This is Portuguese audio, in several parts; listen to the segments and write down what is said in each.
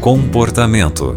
Comportamento.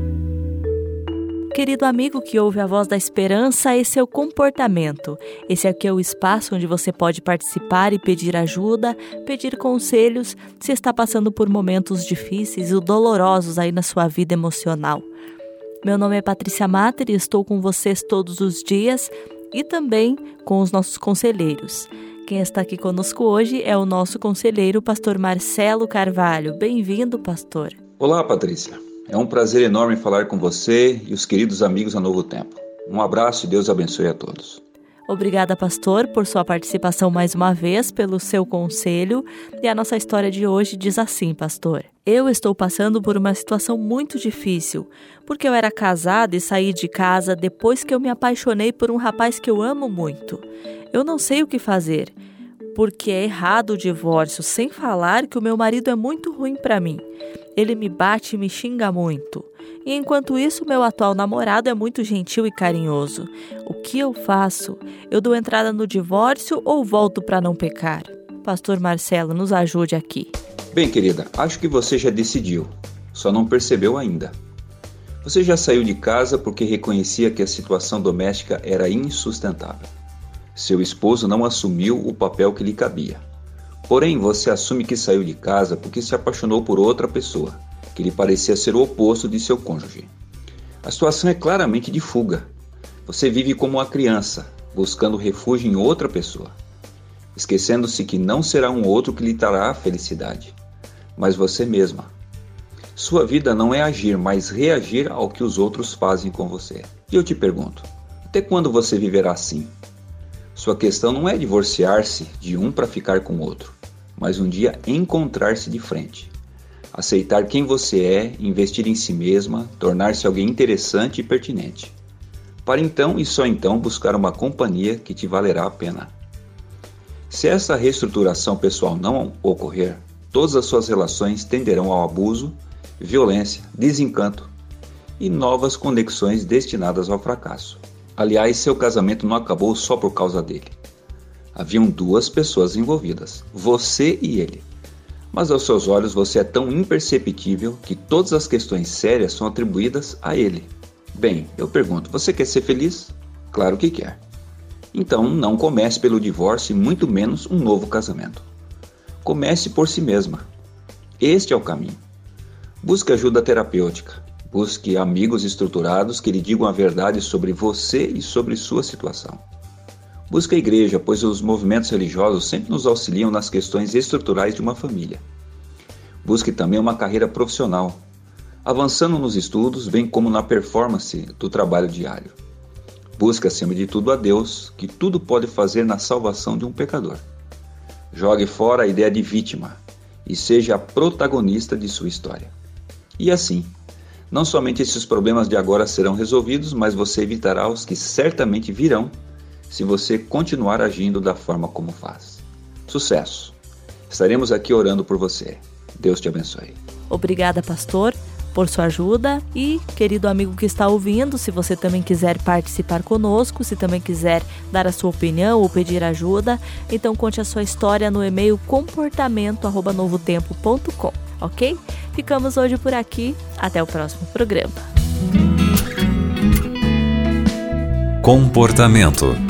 Querido amigo que ouve a voz da esperança, esse é o Comportamento. Esse aqui é o espaço onde você pode participar e pedir ajuda, pedir conselhos, se está passando por momentos difíceis ou dolorosos aí na sua vida emocional. Meu nome é Patrícia Mater e estou com vocês todos os dias e também com os nossos conselheiros. Quem está aqui conosco hoje é o nosso conselheiro, pastor Marcelo Carvalho. Bem-vindo, pastor. Olá, Patrícia. É um prazer enorme falar com você e os queridos amigos da Novo Tempo. Um abraço e Deus abençoe a todos. Obrigada, pastor, por sua participação mais uma vez, pelo seu conselho. E a nossa história de hoje diz assim, pastor. Eu estou passando por uma situação muito difícil, porque eu era casada e saí de casa depois que eu me apaixonei por um rapaz que eu amo muito. Eu não sei o que fazer, porque é errado o divórcio, sem falar que o meu marido é muito ruim para mim. Ele me bate e me xinga muito. E enquanto isso, meu atual namorado é muito gentil e carinhoso. O que eu faço? Eu dou entrada no divórcio ou volto para não pecar? Pastor Marcelo, nos ajude aqui. Bem, querida, acho que você já decidiu, só não percebeu ainda. Você já saiu de casa porque reconhecia que a situação doméstica era insustentável. Seu esposo não assumiu o papel que lhe cabia. Porém, você assume que saiu de casa porque se apaixonou por outra pessoa, que lhe parecia ser o oposto de seu cônjuge. A situação é claramente de fuga. Você vive como uma criança, buscando refúgio em outra pessoa, esquecendo-se que não será um outro que lhe trará a felicidade, mas você mesma. Sua vida não é agir, mas reagir ao que os outros fazem com você. E eu te pergunto, até quando você viverá assim? Sua questão não é divorciar-se de um para ficar com o outro, mas um dia encontrar-se de frente. Aceitar quem você é, investir em si mesma, tornar-se alguém interessante e pertinente. Para então e só então buscar uma companhia que te valerá a pena. Se essa reestruturação pessoal não ocorrer, todas as suas relações tenderão ao abuso, violência, desencanto e novas conexões destinadas ao fracasso. Aliás, seu casamento não acabou só por causa dele. Haviam duas pessoas envolvidas, você e ele. Mas aos seus olhos você é tão imperceptível que todas as questões sérias são atribuídas a ele. Bem, eu pergunto, você quer ser feliz? Claro que quer. Então não comece pelo divórcio e muito menos um novo casamento. Comece por si mesma. Este é o caminho. Busque ajuda terapêutica. Busque amigos estruturados que lhe digam a verdade sobre você e sobre sua situação. Busque a igreja, pois os movimentos religiosos sempre nos auxiliam nas questões estruturais de uma família. Busque também uma carreira profissional, avançando nos estudos, bem como na performance do trabalho diário. Busque, acima de tudo, a Deus, que tudo pode fazer na salvação de um pecador. Jogue fora a ideia de vítima e seja a protagonista de sua história. E assim, não somente esses problemas de agora serão resolvidos, mas você evitará os que certamente virão se você continuar agindo da forma como faz. Sucesso! Estaremos aqui orando por você. Deus te abençoe. Obrigada, pastor, por sua ajuda. E, querido amigo que está ouvindo, se você também quiser participar conosco, se também quiser dar a sua opinião ou pedir ajuda, então conte a sua história no e-mail comportamento@novotempo.com, ok? Ficamos hoje por aqui. Até o próximo programa. Comportamento.